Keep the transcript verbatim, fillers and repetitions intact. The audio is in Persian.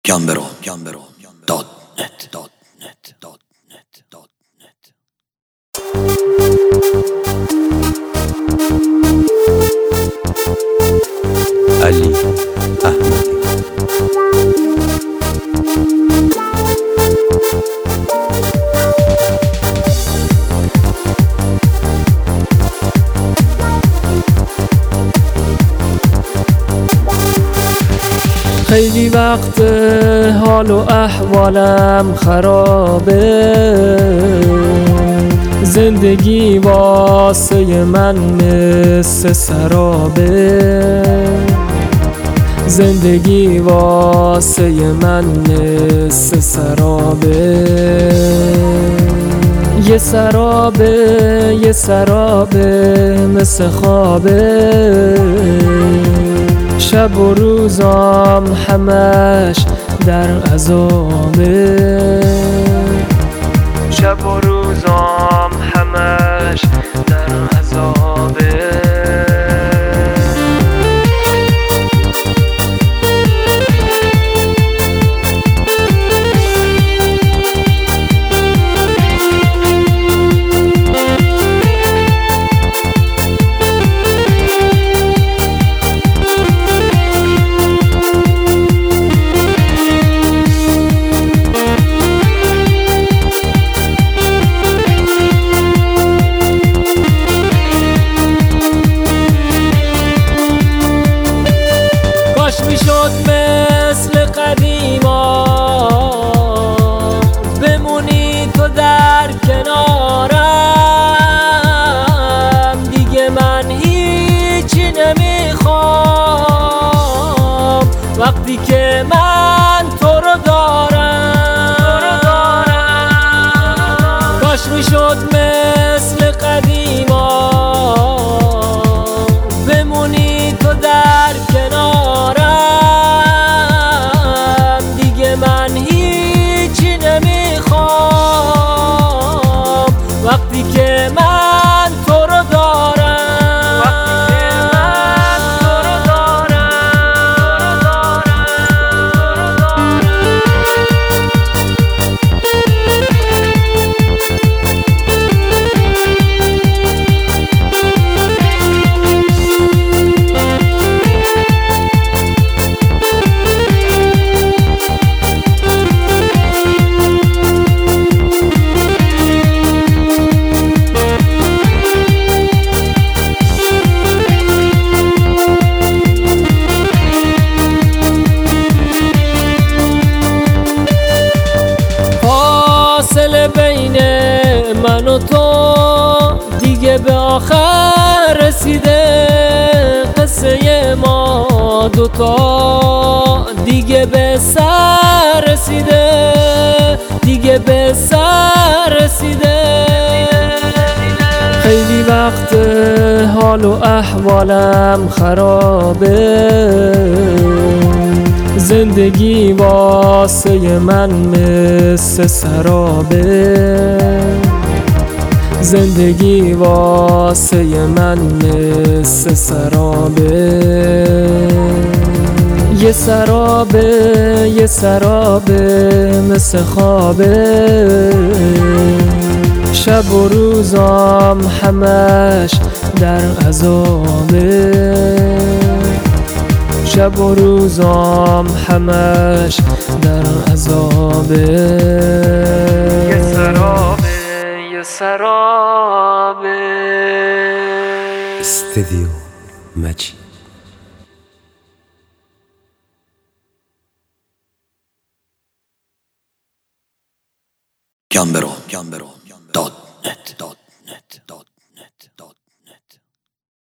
Gambero, Gambero, dot net, dot net, dot net, dot net. علی احمدی. خیلی وقت حال و احوالم خرابه، زندگی واسه من مثل سرابه، زندگی واسه من مثل سرابه، یه سرابه یه سرابه مثل خوابه، شب و روزام همش در عذابه، شب و روزام همش در عذابه. میشد مثل قدیما بمونی تو در کنارم، دیگه من هیچی نمیخوام وقتی که من تو رو دارم. کاش میشد مثل قدیما بمونی تو در کنارم، وقتی که من تو رو دارم، وقتی که من تو رو بین من و تو دیگه به آخر رسیده، قصه ما دوتا دیگه به سر رسیده، دیگه به سر رسیده. خیلی وقت حال و احوالم خرابه، زندگی واسه من مثل سرابه، زندگی واسه من مثل سرابه، یه سرابه یه سرابه مثل خوابه، شب و روزام همش در عذابه، شب و روزام همش در عذابه. یه سرابه یه سرابه. استدیو مجید. Gambero, Gambero, dot net, dot